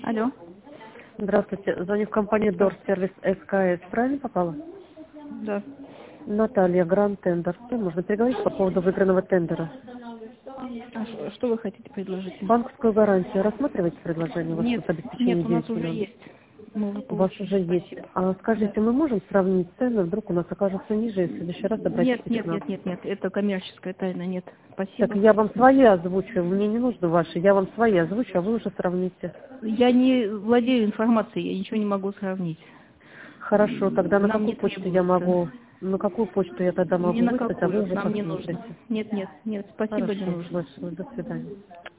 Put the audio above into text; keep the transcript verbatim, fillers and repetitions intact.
Алло. Здравствуйте. Звоню в компанию Дор Сервис СКС. Правильно попала? Да. Наталья, Гранд Тендер. С кем можно переговорить по поводу выигранного тендера? А ш- что вы хотите предложить? Банковскую гарантию. Рассматриваете предложение? У вас Нет, тут обеспечение нет, у нас девять уже миллионов. есть. Мы уже У вас получили, уже есть. спасибо. А Да. скажите, мы можем сравнить цены? Вдруг у нас окажется ниже, и в следующий раз Нет, обратитесь к нет, нам. нет, нет, нет, это коммерческая тайна, нет. Так Спасибо. я вам свои озвучу, мне не нужно ваши. Я вам свои озвучу, а вы уже сравните. Я не владею информацией, я ничего не могу сравнить. Хорошо, тогда на Нам не какую почту я требуется. могу, на какую почту я тогда Ни могу на выслать, а вы какую, уже нам не нужно. посмотрите. Нет, нет, нет, спасибо, не Хорошо, нужно. большое, до свидания.